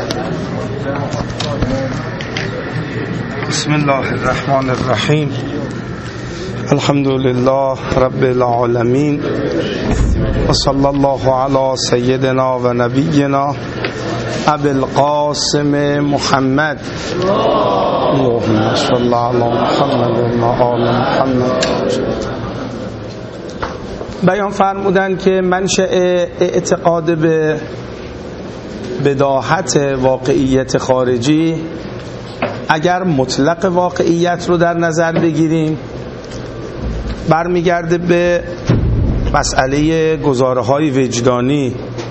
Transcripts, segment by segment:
بسم الله الرحمن الرحیم. الحمد لله رب العالمین و صلی الله علی سیدنا و نبینا ابی القاسم محمد اللهم صل علی محمد و آل محمد. بیان فرمودن که منشأ اعتقاد به بداهت واقعیت خارجی اگر مطلق واقعیت رو در نظر بگیریم برمیگرده به مسئله گزاره‌های وجدانی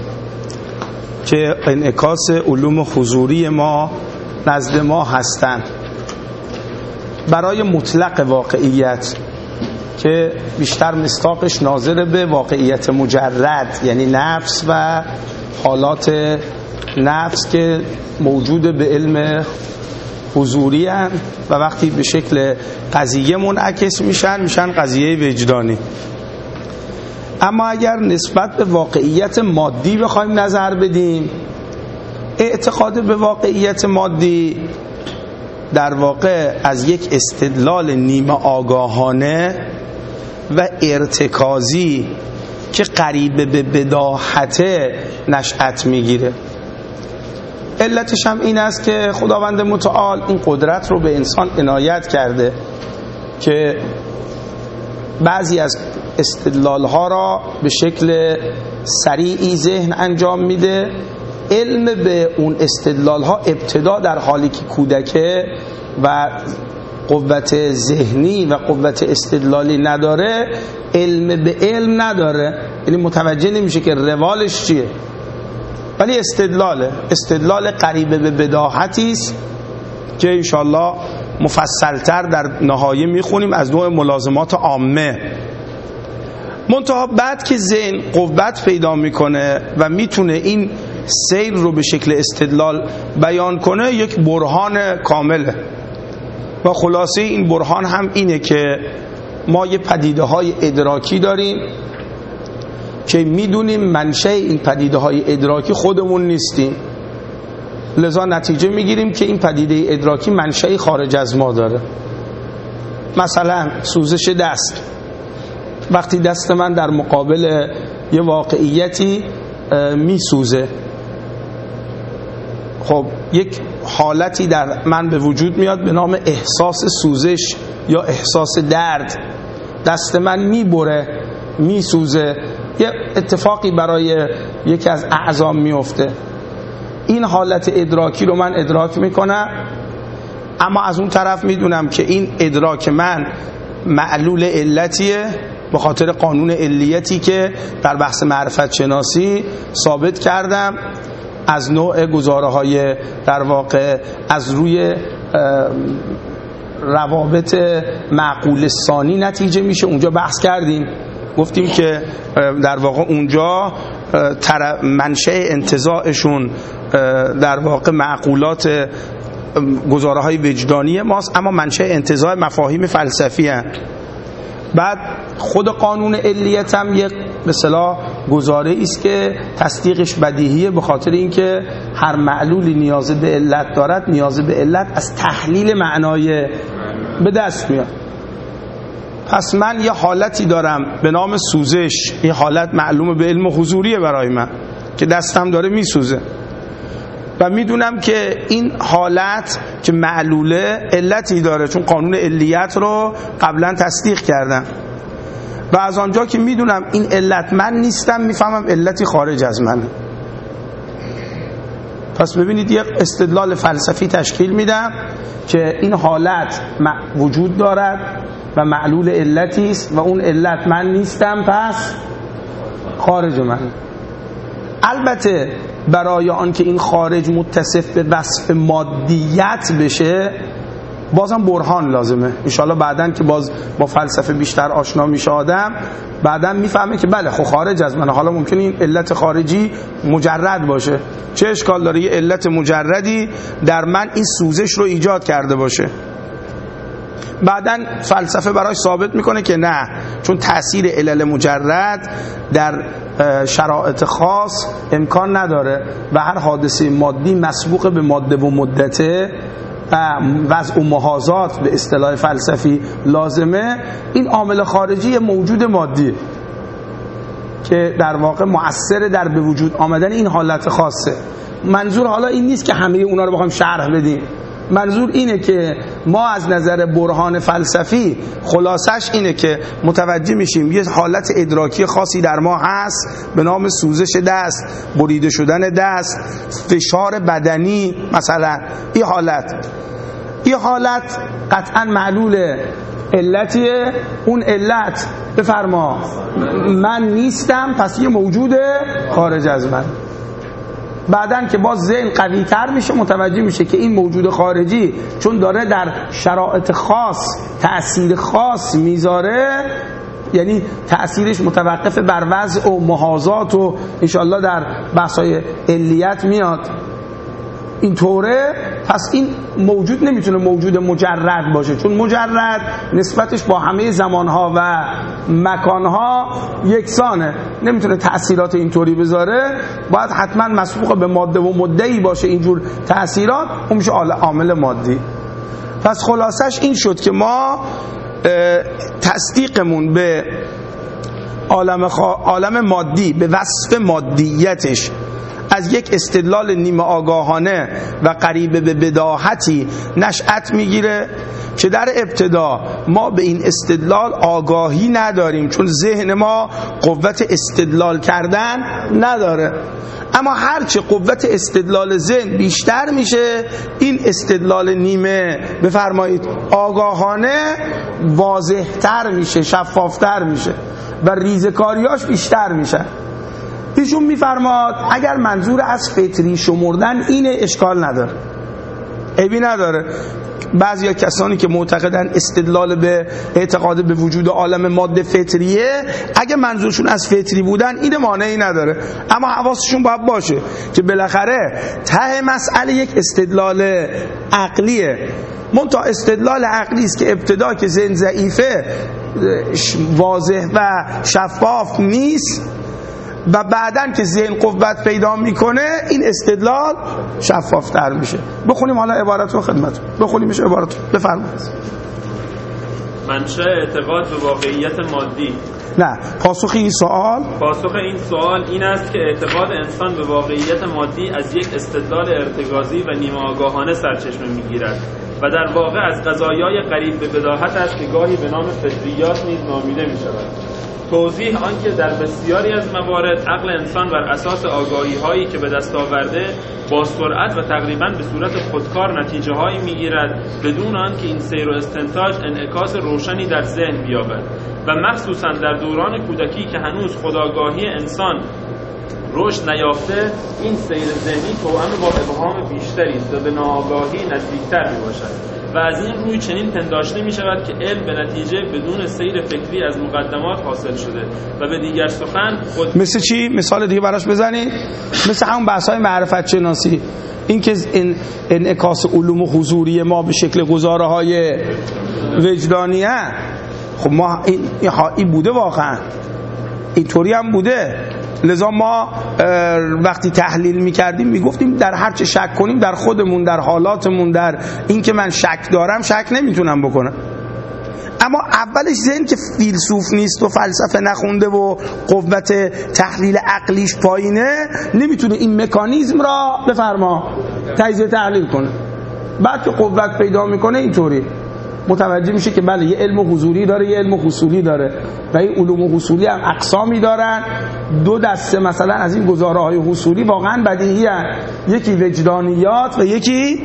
که انعکاس علوم حضوری ما نزد ما هستند. برای مطلق واقعیت که بیشتر مصداقش ناظر به واقعیت مجرد، یعنی نفس و حالات نفس که موجود به علم حضوری هستند و وقتی به شکل قضیه منعکس میشن قضیه وجدانی. اما اگر نسبت به واقعیت مادی بخوایم نظر بدیم، اعتقاد به واقعیت مادی در واقع از یک استدلال نیمه آگاهانه و ارتکازی که قریب به بداهت نشأت میگیره. علتش هم این است که خداوند متعال این قدرت رو به انسان عنایت کرده که بعضی از استدلال‌ها را به شکل سریعی ذهن انجام میده. علم به اون استدلال‌ها ابتدا در حالی که کودکه و قوت ذهنی و قوت استدلالی نداره، علم به علم نداره، یعنی متوجه نمیشه که روالش چیه، ولی استدلال قریب به بداهتی است که انشالله مفصلتر در نهایه میخونیم از نوع ملازمات عامه. منتها بعد که ذهن قوت پیدا میکنه و میتونه این سیر رو به شکل استدلال بیان کنه، یک برهان کامله و خلاصه این برهان هم اینه که ما یه پدیده های ادراکی داریم که میدونیم منشأ این پدیده های ادراکی خودمون نیستیم، لذا نتیجه میگیریم که این پدیده ادراکی منشأ خارج از ما داره. مثلا سوزش دست، وقتی دست من در مقابل یه واقعیتی میسوزه، خب یک حالتی در من به وجود میاد به نام احساس سوزش یا احساس درد. دست من میبره، میسوزه، یه اتفاقی برای یکی از اعضام میفته. این حالت ادراکی رو من ادراک میکنم، اما از اون طرف میدونم که این ادراک من معلول علتیه به خاطر قانون علیتی که در بحث معرفت شناسی ثابت کردم، از نوع گزاره‌های در واقع از روی روابط معقول ثانی نتیجه میشه. اونجا بحث کردیم، گفتیم که در واقع اونجا منشأ انتزاعشون در واقع معقولات گزاره‌های وجدانی ماست، اما منشأ انتزاع مفاهیم فلسفی هست. بعد خود قانون علیت هم یک به اصطلاح گزاره است که تصدیقش بدیهیه، به خاطر اینکه هر معلولی نیاز به علت دارد، نیاز به علت از تحلیل معنای به دست میاد. پس من یه حالتی دارم به نام سوزش، این حالت معلومه به علم حضوریه برای من که دستم داره میسوزه و میدونم که این حالت که معلوله علتی داره، چون قانون علیت رو قبلا تصدیق کردم و از آنجا که میدونم این علت من نیستم، میفهمم علتی خارج از منه. پس ببینید یک استدلال فلسفی تشکیل میدم که این حالت وجود دارد و معلول علتی است و اون علت من نیستم، پس خارج من. البته برای آن که این خارج متصف به وصف مادیت بشه بازم برهان لازمه. انشالله بعدن که باز با فلسفه بیشتر آشنا میشه آدم، بعدن میفهمه که بله خب خارج از منه. حالا ممکنه این علت خارجی مجرد باشه، چه اشکال داره یه علت مجردی در من این سوزش رو ایجاد کرده باشه. بعدن فلسفه براش ثابت میکنه که نه، چون تأثیر علل مجرد در شرایط خاص امکان نداره و هر حادثه مادی مسبوق به ماده و مدته و وضع و محاذات به اصطلاح فلسفی لازمه. این عامل خارجی موجود مادی که در واقع مؤثر در به وجود آمدن این حالت خاصه. منظور حالا این نیست که همه اونا رو بخوایم شرح بدیم، منظور اینه که ما از نظر برهان فلسفی خلاصش اینه که متوجه میشیم یه حالت ادراکی خاصی در ما هست به نام سوزش دست، بریده شدن دست، فشار بدنی مثلا. این حالت قطعا معلول علتیه. اون علت بفرما من نیستم، پس یه موجود خارج از من. بعدن که باز ذهن قوی تر میشه متوجه میشه که این موجود خارجی چون داره در شرایط خاص تأثیر خاص میذاره، یعنی تأثیرش متوقف بر وضع و محاذات و انشاءالله در بحثای علیت میاد اینطوره، پس این موجود نمیتونه موجود مجرد باشه، چون مجرد نسبتش با همه زمانها و مکانها یکسانه، نمیتونه تأثیرات اینطوری بذاره، باید حتما مسبوق به ماده و مدعی باشه. اینجور تأثیرات اون میشه عامل مادی. پس خلاصش این شد که ما تصدیقمون به عالم مادی به وصف مادیتش از یک استدلال نیمه آگاهانه و قریب به بداهتی نشأت میگیره که در ابتدا ما به این استدلال آگاهی نداریم، چون ذهن ما قوت استدلال کردن نداره. اما هرچه قوت استدلال ذهن بیشتر میشه، این استدلال نیمه بفرمایید آگاهانه واضح‌تر میشه، شفافتر میشه و ریزکاریاش بیشتر میشه. ایشون میفرماد اگر منظور از فطری شمردن اینه اشکال نداره، عیبی نداره. بعضی کسانی که معتقدن استدلال به اعتقاد به وجود عالم ماده فطریه، اگه منظورشون از فطری بودن این مانعی نداره، اما حواسشون باید باشه که بالاخره ته مسئله یک استدلال عقلیه. منتها استدلال عقلی است که ابتدا که ذهن ضعیفه واضح و شفاف نیست و بعدن که ذهن قوت پیدا میکنه این استدلال شفافتر میشه. بخونیم حالا عبارتون خدمتون، بخونیمش عبارتون بفرمایید. منشأ اعتقاد به واقعیت مادی. نه، پاسخ این سوال این است که اعتقاد انسان به واقعیت مادی از یک استدلال ارتکازی و نیمه آگاهانه سرچشمه میگیرد و در واقع از قضایای قریب به بداهت است که گاهی به نام فطریات نیز نامیده میشود. توضیح آنکه در بسیاری از موارد عقل انسان بر اساس آگاهی هایی که به دست آورده با سرعت و تقریبا به صورت خودکار نتیجه هایی میگیرد بدون آنکه این سیر و استنتاج انعکاس روشنی در ذهن بیابد و مخصوصا در دوران کودکی که هنوز خودآگاهی انسان رشد نیافته، این سیر ذهنی توأم با ابهام بیشتری است و به ناآگاهی نزدیکتر میباشد و از این روی چنین پنداشته می شود که علم به نتیجه بدون سیر فکری از مقدمات حاصل شده و به دیگر سخن خود مثل چی؟ مثال دیگه براش بزنید. مثل همون بحث‌های معرفت شناسی، این که انعکاس علوم حضوری ما به شکل گزاره‌های وجدانیه. خب ما این بوده، واقعا اینطوری هم بوده. لذا ما وقتی تحلیل میکردیم میگفتیم در هر چه شک کنیم در خودمون، در حالاتمون، در این که من شک دارم شک نمیتونم بکنم. اما اولش ذهن که فیلسوف نیست و فلسفه نخونده و قوت تحلیل عقلیش پایینه، نمیتونه این مکانیزم را بفرما تجزیه تحلیل کنه. بعد که قوت پیدا میکنه اینطوری متوجه میشه که بله یه علم حضوری داره، یه علم حصولی داره و این علوم حصولی هم اقسامی دارن. دو دسته مثلا از این گزاره‌های حصولی واقعا بدیهی هستند، یکی وجدانیات و یکی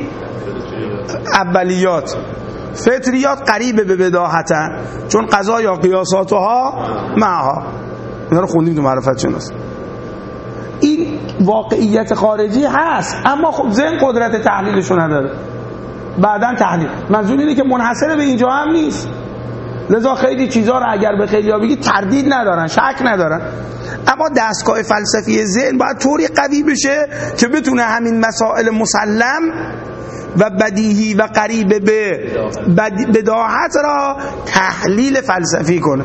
اولیات. فطریات قریب به بداهتن، چون قضا یا قیاساتها معها، اینا رو خوندیم تو معرفت شناسی. این واقعیت خارجی هست اما خب ذهن قدرت تحلیلشو نداره. بعدن تحلیل منظور اینه که منحصر به اینجا هم نیست. لذا خیلی چیزا رو اگر به خیلی‌ها بگی تردید ندارن، شک ندارن. اما دستگاه فلسفی ذهن باید طوری قوی بشه که بتونه همین مسائل مسلم و بدیهی و قریب به بداهت را تحلیل فلسفی کنه.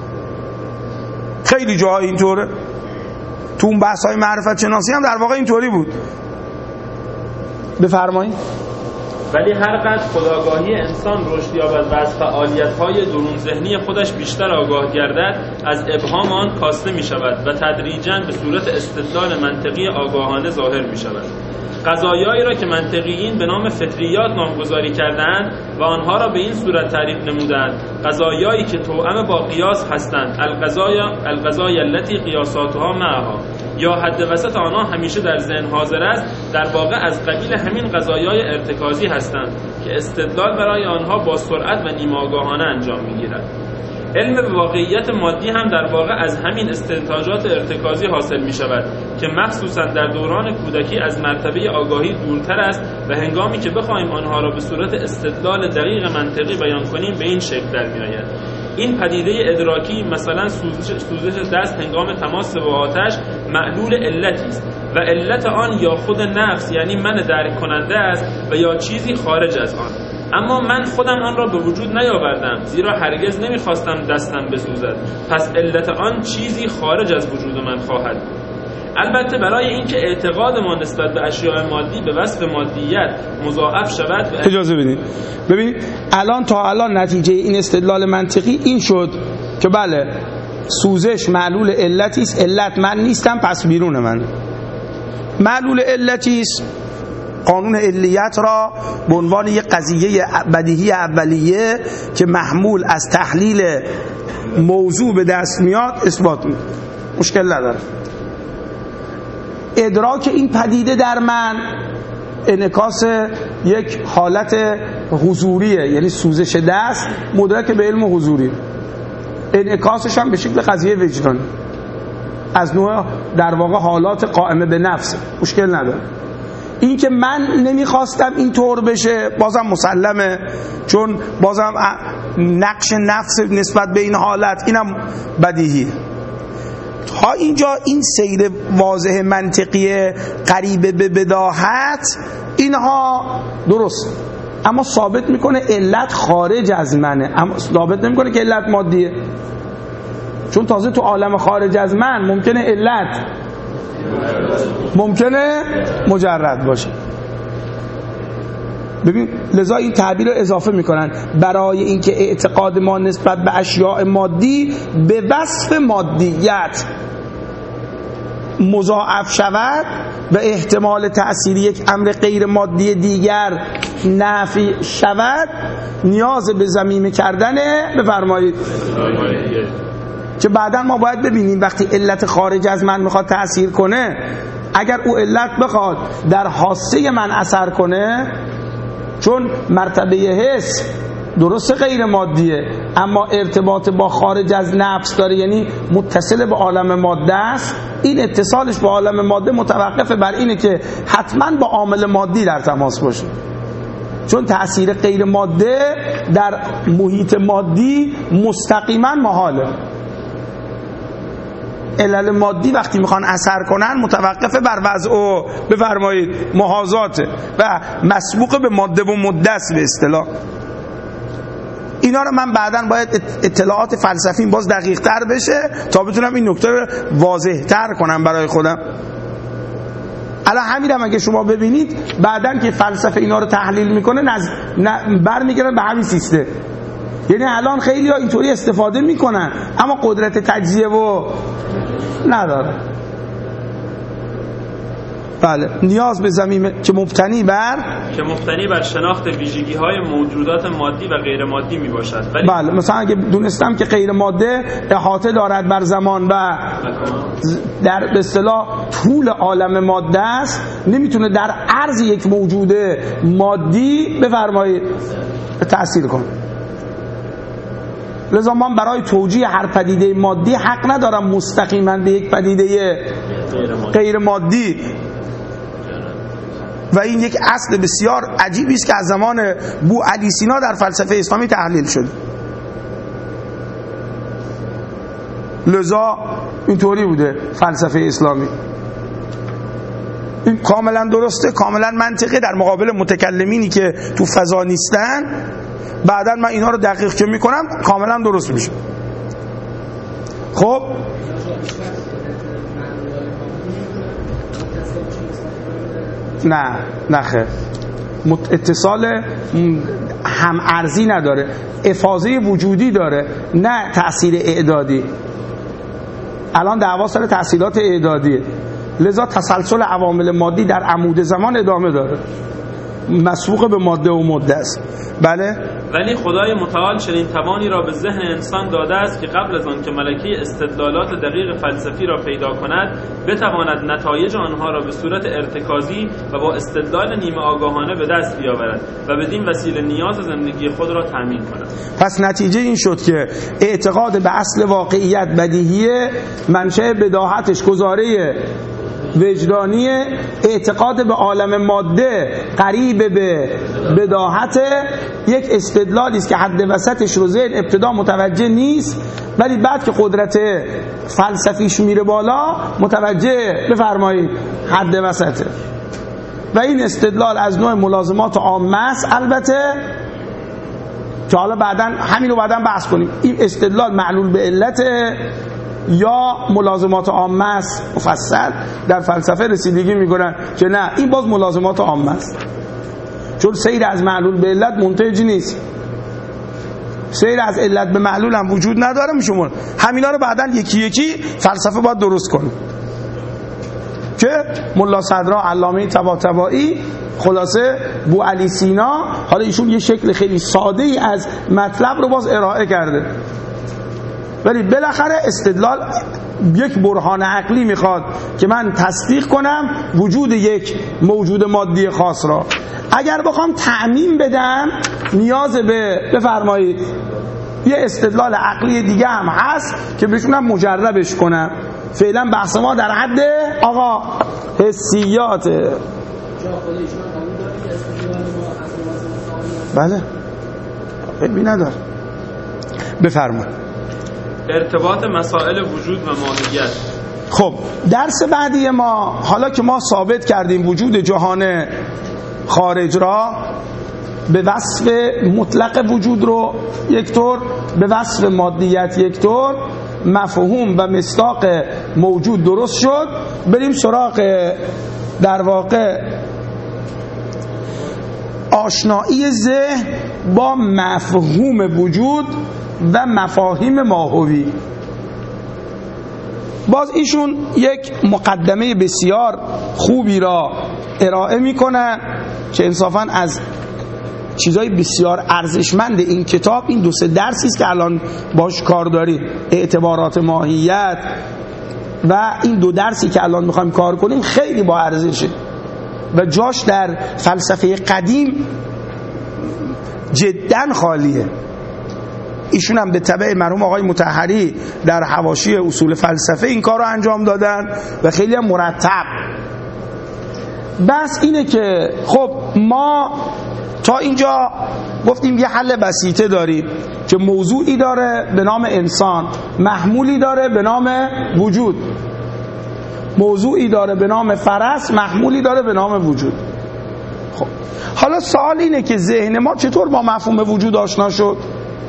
خیلی جاها اینطوره. تو اون بحث‌های معرفت شناسی هم در واقع اینطوری بود. بفرمایید. ولی هر قدر خودآگاهی انسان رشد یابد و از فعالیت‌های درون ذهنی خودش بیشتر آگاه گردد، از ابهام آن کاسته می‌شود و تدریجاً به صورت استدلال منطقی آگاهانه ظاهر می‌شود. قضایایی را که منطقیین به نام فطریات نامگذاری کردند و آنها را به این صورت تعریف نمودند: قضایایی که توأم با قیاس هستند، القضایا التي قیاساتها معها، یا حد وسط آنها همیشه در ذهن حاضر است، در واقع از قبیل همین قضایای ارتکازی هستند که استدلال برای آنها با سرعت و نیمه‌آگاهانه انجام می‌گیرد. علم به واقعیت مادی هم در واقع از همین استنتاجات ارتکازی حاصل می شود که مخصوصا در دوران کودکی از مرتبه آگاهی دورتر است و هنگامی که بخواهیم آنها را به صورت استدلال دقیق منطقی بیان کنیم به این شکل در می آید. این پدیده ادراکی، مثلا سوزش دست هنگام تماس با آتش، معلول علتی است و علت آن یا خود نفس یعنی من درک کننده است و یا چیزی خارج از آن. اما من خودم آن را به وجود نیاوردم، زیرا هرگز نمیخواستم دستم بسوزد، پس علت آن چیزی خارج از وجود من خواهد. البته برای اینکه اعتقاد ما نسبت به اشیاء مادی به وصف مادیت مضاعف شود اجازه بدین. ببین تا الان نتیجه این استدلال منطقی این شد که بله سوزش معلول علتی است، علت من نیستم پس بیرون من. معلول علتی است، قانون علیت را به عنوان یک قضیه بدیهی اولیه که محمول از تحلیل موضوع به دست میاد اثبات می‌کنه. مشکل نداره. ادراک این پدیده در من انعکاس یک حالت حضوریه، یعنی سوزش دست مدرک به علم حضوری، انعکاسش هم به شکل قضیه وجدانی از نوع در واقع حالات قائمه به نفس. مشکل نداره. این که من نمیخواستم این طور بشه بازم مسلمه، چون بازم نقش نفس نسبت به این حالت اینم بدیهی. تا اینجا این سیر واضح منطقی قریب به بداهت اینها درست، اما ثابت میکنه علت خارج از منه، اما ثابت نمیکنه که علت مادیه، چون تازه تو عالم خارج از من ممکنه علت ممکنه مجرد باشه. ببین لذا این تعبیر رو اضافه میکنن برای اینکه اعتقاد ما نسبت به اشیاء مادی به وصف مادیت مضاعف شود و احتمال تأثیر یک امر غیر مادی دیگر نفی شود، نیاز به ضمیمه کردنه. بفرمایید. که بعدا ما باید ببینیم وقتی علت خارج از من میخواد تأثیر کنه، اگر او علت بخواد در حاسه من اثر کنه، چون مرتبه حس درست غیر مادیه اما ارتباط با خارج از نفس داره، یعنی متصل به عالم ماده است، این اتصالش با عالم ماده متوقف بر اینه که حتما با عامل مادی در تماس باشه، چون تأثیر غیر ماده در محیط مادی مستقیما محاله. علل مادی وقتی میخوان اثر کنن متوقف بر وضع و بفرمایید محاذاته و مسبوق به ماده و مده است به اصطلاح. اینا رو من بعداً باید اطلاعات فلسفیم باز دقیق تر بشه تا بتونم این نکته رو واضح تر کنم برای خودم. الان همینم اگه شما ببینید بعداً که فلسفه اینا رو تحلیل میکنه برمیگردن به همین سیستم. یعنی الان خیلی ها اینطوری استفاده میکنن اما قدرت تجزیه و نداره. بله، نیاز به ضمیمه که مبتنی بر شناخت ویژگی‌های موجودات مادی و غیر مادی میباشد. بله، مثلا اگه دونستم که غیر ماده احاطه دارد بر زمان و در به اصطلاح طول عالم ماده است، نمیتونه در عرض یک موجود مادی بفرمایید تأثیر کنه. لذا من برای توجیه هر پدیده مادی حق ندارم مستقیما به یک پدیده غیر مادی، و این یک اصل بسیار عجیبی است که از زمان بو علی سینا در فلسفه اسلامی تحلیل شد. لذا اینطوری بوده فلسفه اسلامی. این کاملا درسته، کاملا منطقی، در مقابل متکلمینی که تو فضا نیستن. بعدا من اینا رو دقیق که میکنم کاملا درست میشه. خب نه خیر، اتصال هم ارزی نداره، افاضه وجودی داره، نه تأثیر اعدادی. الان دعوا سر تحصیلات اعدادیه، لذا تسلسل عوامل مادی در عمود زمان ادامه داره، مسبوق به ماده و مده است. بله، ولی خدای متعال چنین توانی را به ذهن انسان داده است که قبل از آن که ملکه استدلالات دقیق فلسفی را پیدا کند بتواند نتایج آنها را به صورت ارتکازی و با استدلال نیمه آگاهانه به دست بیاورد و بدین وسیله نیاز زندگی خود را تامین کند. پس نتیجه این شد که اعتقاد به اصل واقعیت بدیهیه، منشأ بداهتش گزاره وجدانی، اعتقاد به عالم ماده قریب به بداهت، یک استدلالی است که حد وسطش رو ذهن ابتدا متوجه نیست، ولی بعد که قدرت فلسفیش میره بالا متوجه بفرمایید حد وسطه. و این استدلال از نوع ملازمات عامه است، البته که حالا همین رو بعداً بحث کنیم. این استدلال معلول به علت یا ملازمات عامه است، مفصل در فلسفه رسیدگی میکنن که نه، این باز ملازمات عامه است، چون سیر از معلول به علت منتج نیست، سیر از علت به معلول هم وجود نداره. میشمون همینا رو بعداً یکی یکی فلسفه باید درست کنیم که ملا صدرا علامه طباطبایی خلاصه بو علی سینا، حالا ایشون یه شکل خیلی ساده ای از مطلب رو باز ارائه کرده، ولی بالاخره استدلال یک برهان عقلی میخواد که من تصدیق کنم وجود یک موجود مادی خاص را. اگر بخوام تعمیم بدم نیاز به بفرمایید یه استدلال عقلی دیگه هم هست که بتونم مجربش کنم. فعلا بحث ما در حد آقا حسیاته. بله علمی نداره. بفرمایید. ارتباط مسائل وجود و ماهیت. خب درس بعدی ما، حالا که ما ثابت کردیم وجود جهان خارج را به وصف مطلق وجود رو یک طور، به وصف مادیت یک طور، مفهوم و مصداق موجود درست شد، بریم سراغ در واقع آشنایی ذهن با مفهوم وجود و مفاهیم ماهوی. باز ایشون یک مقدمه بسیار خوبی را ارائه میکنن که انصافاً از چیزای بسیار ارزشمند این کتاب این 2-3 درسی است که الان باش کار داریم، اعتبارات ماهیت و این 2 درسی که الان میخوایم کار کنیم خیلی با ارزشه و جاش در فلسفه قدیم جداً خالیه. ایشون هم به تبع مرحوم آقای مطهری در حواشی اصول فلسفه این کار رو انجام دادن و خیلی هم مرتب. بس اینه که خب ما تا اینجا گفتیم یه حل بسیطه داریم که موضوعی داره به نام انسان، محمولی داره به نام وجود، موضوعی داره به نام فرس، محمولی داره به نام وجود. خب حالا سوال اینه که ذهن ما چطور با مفهوم وجود آشنا شد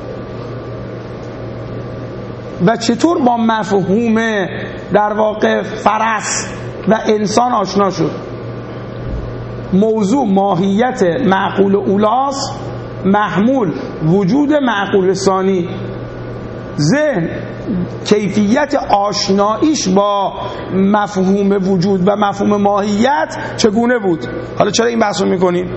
و چطور با مفهوم در واقع فرس و انسان آشنا شد. موضوع ماهیت معقول اولاس، محمول وجود معقول ثانی. ذهن کیفیت آشناییش با مفهوم وجود و مفهوم ماهیت چگونه بود؟ حالا چرا این بحث رو میکنیم؟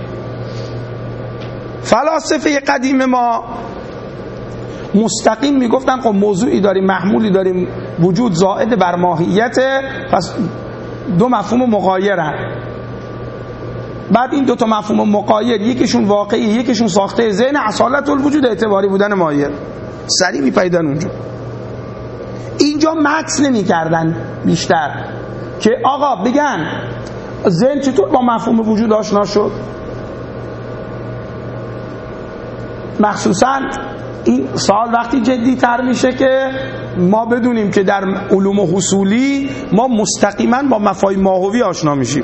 فلاسفه قدیم ما مستقیم میگفتن خب موضوعی داریم، محمولی داریم، وجود زائد بر ماهیت، پس 2 مفهوم مغایرن. بعد این 2 مفهوم مغایر، یکیشون واقعی یکیشون ساخته ذهن، اصالت الوجود اعتباری بودن ماهیت. سریع میپیدن اونجا. اینجا مکس نمی‌کردن بیشتر که آقا بگن ذهن چطور با مفهوم وجود آشنا شد. مخصوصا این سوال وقتی جدی تر میشه که ما بدونیم که در علوم حصولی ما مستقیما با مفاهیم ماهوی آشنا میشیم.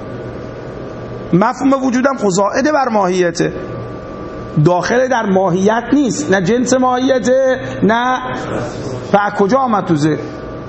مفهوم وجودم خزائد بر ماهیته، داخل در ماهیت نیست، نه جنس ماهیته نه کجا آمد تو ذهن.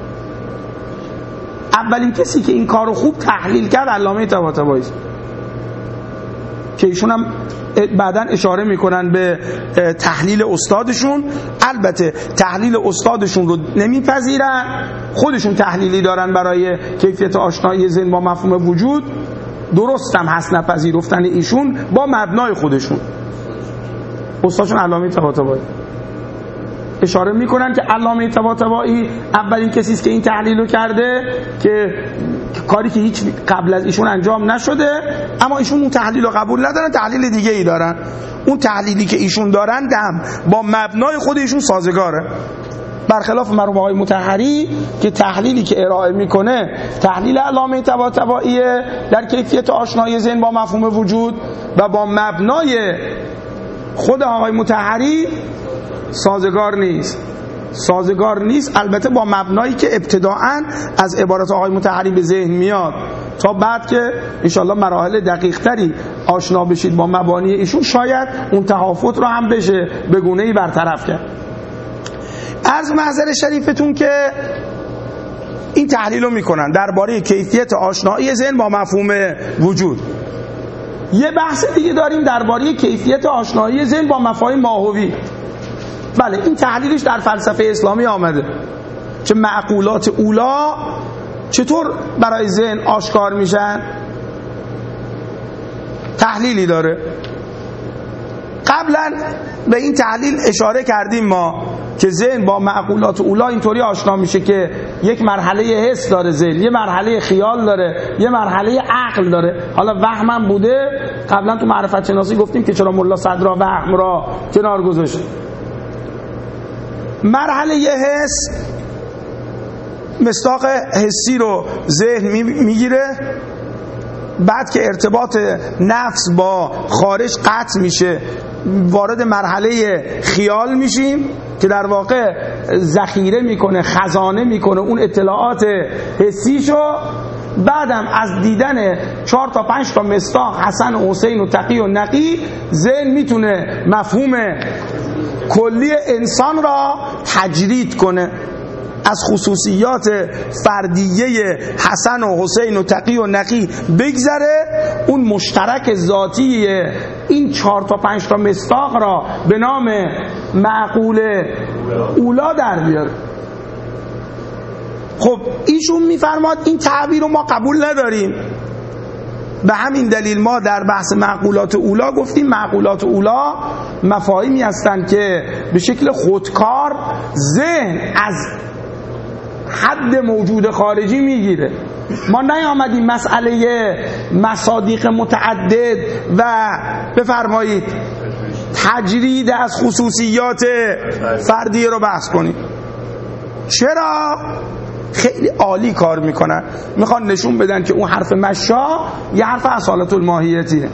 اولین کسی که این کارو خوب تحلیل کرد علامه طباطبایی است که ایشون هم بعداً اشاره میکنن به تحلیل استادشون. البته تحلیل استادشون رو نمیپذیرن، خودشون تحلیلی دارن برای کیفیت آشنایی ذهن با مفهوم وجود. درست هم هست نپذیرفتن ایشون با مبنای خودشون. استادشون علامه طباطبایی اشاره میکنن که علامه طباطبایی اولین کسی است که این تحلیل رو کرده، که کاری که هیچ قبل از ایشون انجام نشده، اما ایشون اون تحلیل رو قبول ندارن، تحلیل دیگه ای دارن. اون تحلیلی که ایشون دارن دم با مبنای خود ایشون سازگاره، برخلاف مرحوم آقای مطهری که تحلیلی که ارائه میکنه تحلیل علامه طباطبایی در کیفیت آشنایی ذهن با مفهوم وجود و با مبنای خود آقای مطهری سازگار نیست. البته با مبنایی که ابتداعاً از عبارت آقای مطهری به ذهن میاد، تا بعد که انشالله مراحل دقیق تری آشنا بشید با مبانی ایشون شاید اون تفاوت رو هم بشه به گونه‌ای برطرف کرد. عرض محضر شریفتون که این تحلیل رو میکنن درباره کیفیت آشنایی ذهن با مفهوم وجود. یه بحث دیگه داریم درباره کیفیت آشنایی ذهن با مفاهیم ماهوی. بله، این تحلیلش در فلسفه اسلامی آمده که معقولات اولا چطور برای ذهن آشکار میشن، تحلیلی داره. قبلا به این تحلیل اشاره کردیم ما که ذهن با معقولات اولا اینطوری آشنا میشه که یک مرحله حس داره ذهن، یه مرحله خیال داره، یه مرحله عقل داره. حالا وهم هم بوده، قبلا تو معرفت شناسی گفتیم که چرا ملا صدرا وهم را کنار گذاشت. مرحله حس مصداق حسی رو ذهن میگیره، بعد که ارتباط نفس با خارج قطع میشه وارد مرحله خیال میشیم که در واقع ذخیره میکنه، خزانه میکنه اون اطلاعات حسیشو. بعدم از دیدن 4 تا 5 تا مصداق حسن و حسین و تقی و نقی ذهن میتونه مفهوم کلی انسان را تجرید کنه، از خصوصیات فردیه حسن و حسین و تقی و نقی بگذره، اون مشترک ذاتی این 4 تا 5 تا مصداق را به نام معقول اولا در بیاره. خب ایشون میفرماد این تعبیر رو ما قبول نداریم، به همین دلیل ما در بحث معقولات اولا گفتیم معقولات اولا مفاهیمی هستند که به شکل خودکار ذهن از حد موجود خارجی میگیره. ما نیامدیم مسئله مصادیق متعدد و بفرمایید تجرید از خصوصیات فردیه رو بحث کنیم. چرا؟ خیلی عالی کار میکنن، میخوان نشون بدن که اون حرف مشا یه حرف اصالت الماهیتیه.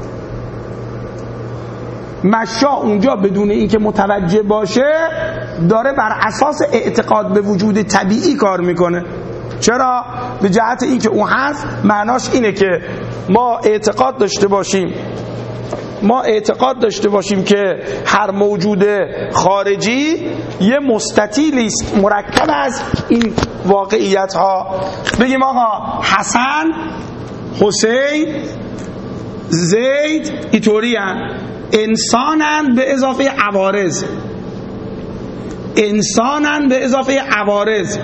مشا اونجا بدون اینکه متوجه باشه داره بر اساس اعتقاد به وجود طبیعی کار میکنه. چرا؟ به جهت اینکه اون حرف معناش اینه که ما اعتقاد داشته باشیم که هر موجود خارجی یه مستطیلی است مرکب از این واقعیت ها. بگیم آقا حسن، حسین، زید اینطوری هن، انسانن به اضافه عوارض.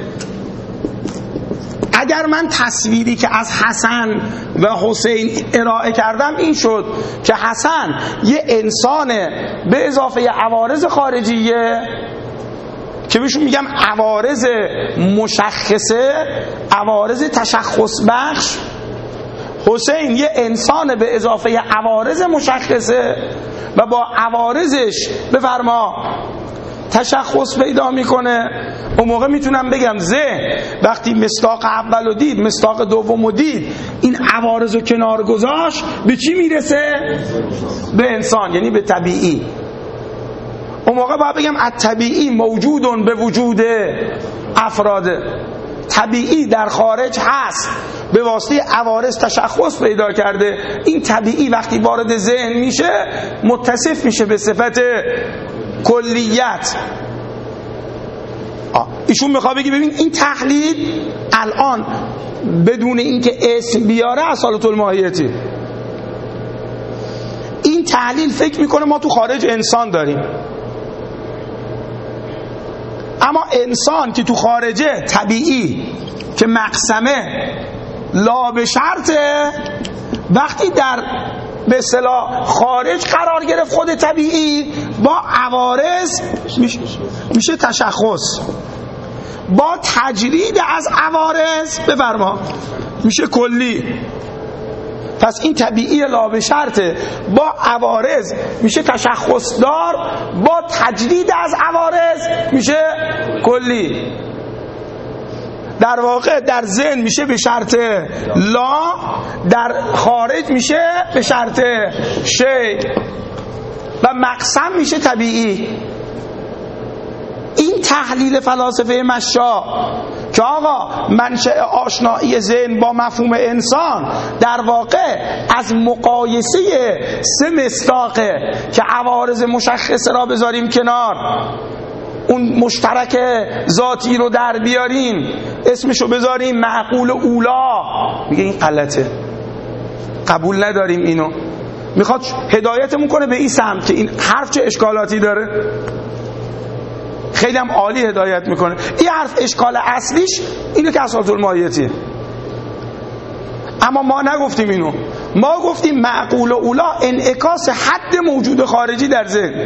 اگر من تصویری که از حسن و حسین ارائه کردم این شد که حسن یه انسانه به اضافه عوارض خارجیه که بهشون میگم عوارض مشخصه، عوارض تشخص بخش، حسین یه انسان به اضافه عوارض مشخصه و با عوارضش بفرما تشخص پیدا میکنه، اون موقع میتونم بگم ذهن وقتی مصداق اولو دید، مصداق دومو دید، این عوارضو کنار گذاشت، به چی میرسه؟ به انسان، یعنی به طبیعی. اون موقع باید بگم الطبیعی موجودون به وجود افراده. طبیعی در خارج هست، به واسطه عوارض تشخص پیدا کرده. این طبیعی وقتی وارد ذهن میشه متصف میشه به صفت کلیت. ایشون میخواد بگی ببین این تحلیل الان بدون اینکه اسم بیاره اصالت الماهیتی، این تحلیل فکر میکنه ما تو خارج انسان داریم، اما انسان که تو خارجه طبیعی که مقسمه لا به شرطه، وقتی در به اصطلاح خارج قرار گرفت خود طبیعی با عوارض میشه تشخص، با تجرید از عوارض بفرما میشه کلی. پس این طبیعی لا به شرطه با عوارض میشه تشخص دار، با تجرید از عوارض میشه کلی. در واقع در ذهن میشه به شرط لا، در خارج میشه به شرط شی و مقسم میشه طبیعی. این تحلیل فلاسفه مشا که آقا منشأ آشنایی ذهن با مفهوم انسان در واقع از مقایسه سه مصداقه که عوارض مشخصه را بذاریم کنار، اون مشترک ذاتی رو در بیاریم، اسمشو بذاریم معقول اولا، میگه این غلطه، قبول نداریم اینو. میخواد هدایتمون کنه به این سمت که این حرف چه اشکالاتی داره. خیلی هم عالی هدایت میکنه. این حرف اشکال اصلیش اینه که اصالت الماهیتیه، اما ما نگفتیم اینو. ما گفتیم معقول اولا انعکاس حد موجود خارجی در ذهن.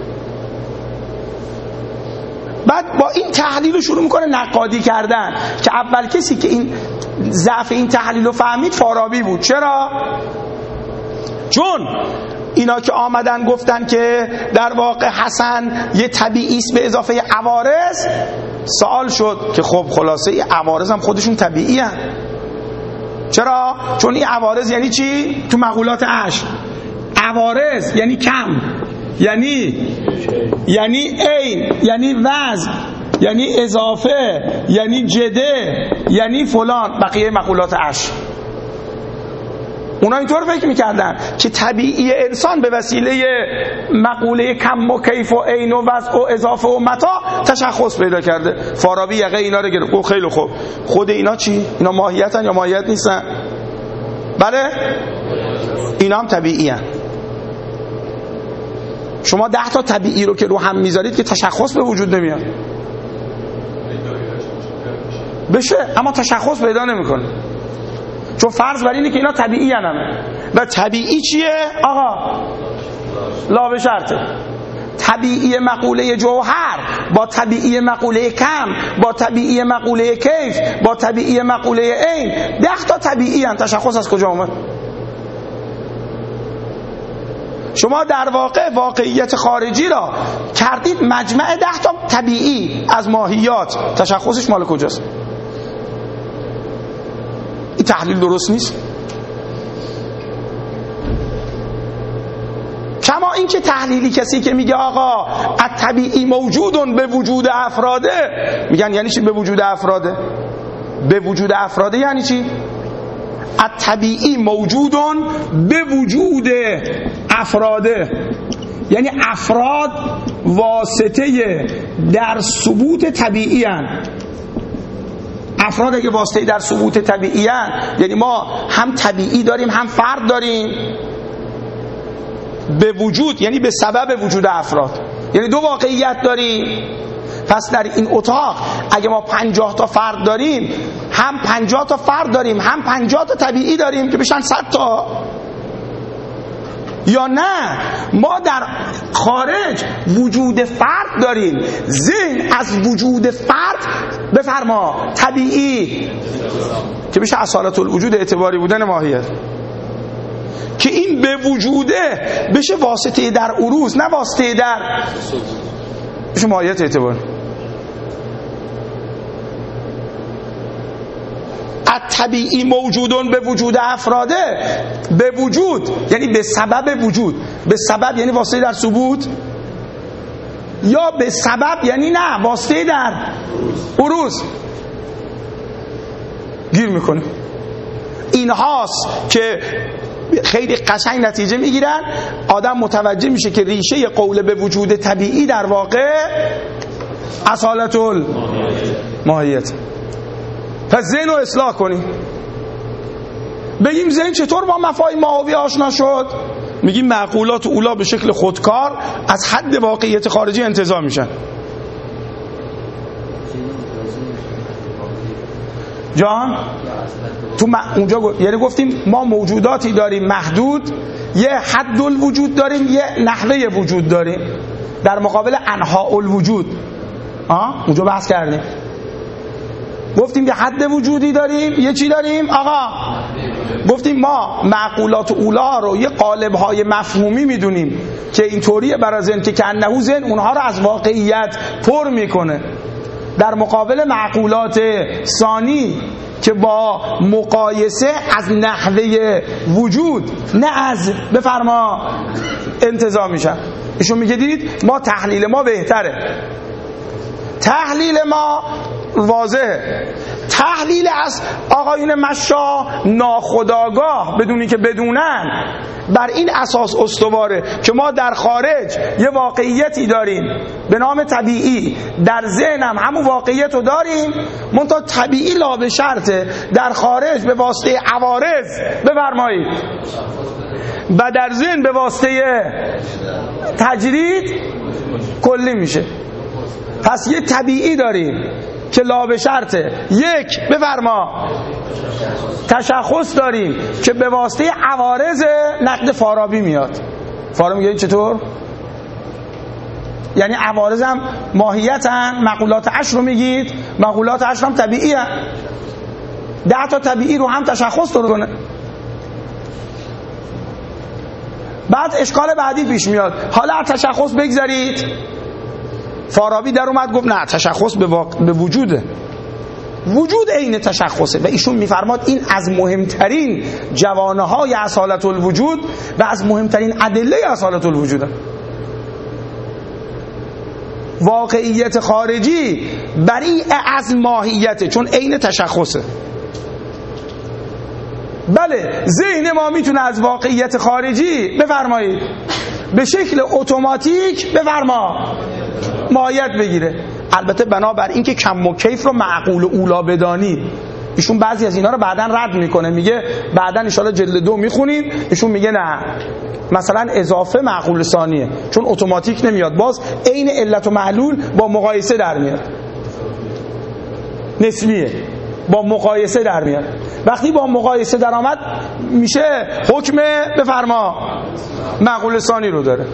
بعد با این تحلیل رو شروع میکنه نقادی کردن که اول کسی که این ضعف این تحلیل رو فهمید فارابی بود. چرا؟ چون اینا که آمدن گفتن که در واقع حسن یه طبیعی است به اضافه عوارض، سوال شد که خب خلاصه این عوارض هم خودشون طبیعی هست. چرا؟ چون این عوارض یعنی چی؟ تو مقولات عشر عوارض یعنی کم، یعنی عین، یعنی وزن، یعنی اضافه، یعنی جده، یعنی فلان، بقیه مقولات عشر. اونا اینطور فکر میکردن که طبیعی انسان به وسیله مقوله کم و کیف و عین و وضع و اضافه و متاع تشخص پیدا کرده. فارابی یقه اینا رو گرفت. خیلی خوب، خود اینا چی؟ اینا ماهیتن یا ماهیت نیستن؟ بله، اینا هم طبیعی هن. شما 10 تا طبیعی رو که رو هم میذارید که تشخص به وجود نمیاد بشه، اما تشخص پیدا نمیکنه، چون فرض بر اینه که اینا طبیعی همه. و طبیعی چیه آقا؟ لا به شرطه. طبیعی مقوله جوهر با طبیعی مقوله کم با طبیعی مقوله کیف با طبیعی مقوله عین 10 تا طبیعی هم. تشخص از کجا اومد؟ شما در واقع واقعیت خارجی را کردید مجمع 10 تا طبیعی از ماهیات. تشخصش مال کجاست؟ این تحلیل درست نیست. کما این که تحلیلی کسی که میگه آقا الطبیعی موجودون به وجود افراده، میگن یعنی چی به وجود افراده؟ به وجود افراده یعنی چی؟ الطبیعی موجودون به وجود افراده، یعنی افراد واسطه در ثبوت طبیعی هستند. افراد اگه واسطه در ثبوت طبیعی هستند، یعنی ما هم طبیعی داریم هم فرد داریم. به وجود یعنی به سبب وجود افراد، یعنی دو واقعیت داریم. پس در این اتاق اگه ما 50 تا فرد داریم، هم 50 تا فرد داریم هم 50 تا طبیعی داریم که بشن 100 تا. یا نه ما در خارج وجود فرد داریم، ذهن از وجود فرد بفرما طبیعی که بشه اصالت الوجود اعتباری بودن ماهیت، که این به وجوده بشه واسطه در عروض نه واسطه در بشه ماهیت اعتباری. الطبیعی موجودون به وجود افراده، به وجود یعنی به سبب وجود، به سبب یعنی واسطه در ثبوت. یا به سبب یعنی نه واسطه در عروض گیر میکنه. این هاست که خیلی قشنگ نتیجه میگیرن، آدم متوجه میشه که ریشه قول به وجود طبیعی در واقع اصالت الماهیت. پس ذهن رو اصلاح کنیم. بگیم ذهن چطور با مفاهیم ماهوی آشنا شد؟ میگیم معقولات اولا به شکل خودکار از حد واقعیت خارجی انتزاع میشن. جان تو اونجا یعنی گفتیم ما موجوداتی داریم محدود، یه حد الوجود داریم، یه نحوه وجود داریم در مقابل انواع الوجود. اونجا بحث کردیم، گفتیم یه حد وجودی داریم، یه چی داریم آقا؟ گفتیم ما معقولات اولا رو یه قالب‌های مفهومی میدونیم که اینطوریه برای ذهن که انه ذهن اونها رو از واقعیت پر میکنه، در مقابل معقولات ثانی که با مقایسه از نحوه وجود نه از بفرما انتزاع میشن. ایشون میگه دید ما تحلیل ما بهتره، تحلیل ما واضحه، تحلیل از آقایون مشا ناخودآگاه بدونی که بدونن بر این اساس استواره که ما در خارج یه واقعیتی داریم به نام طبیعی، در ذهنم همون واقعیت رو داریم، منتها طبیعی لا به شرطه در خارج به واسطه عوارض بفرمایید و در ذهن به واسطه تجرید کلی میشه. پس یه طبیعی داریم که لا به شرطه، یک بفرما تشخص داریم که به واسطه عوارض نقد فارابی میاد. فارابی میگه چطور؟ یعنی عوارض هم ماهیتن، مقولات عشر رو میگید، مقولات عشر هم طبیعی هن. 10 تا طبیعی رو هم تشخص داره کنه. بعد اشکال بعدی پیش میاد، حالا از تشخص بگذارید، فارابی در اومد گفت نه تشخص به وجوده، وجود عین تشخصه و ایشون میفرماد این از مهمترین جوانه‌های اصالت الوجود و از مهمترین ادله اصالت الوجوده. واقعیت خارجی بریء از ماهیته چون عین تشخصه. بله ذهن ما میتونه از واقعیت خارجی بفرمایید به شکل اتوماتیک بفرما ماهیت بگیره، البته بنابر اینکه کم و کیف رو معقول اولا بدانی. ایشون بعضی از اینا رو بعدن رد میکنه، میگه بعدن ان شاءالله جلد 2 میخونید، ایشون میگه نه مثلا اضافه معقول ثانیه چون اتوماتیک نمیاد، باز عین علت و معلول با مقایسه در میاد، نسبیه با مقایسه در میاد. وقتی با مقایسه در آمد میشه حکم بفرما معقول ثانی رو داره.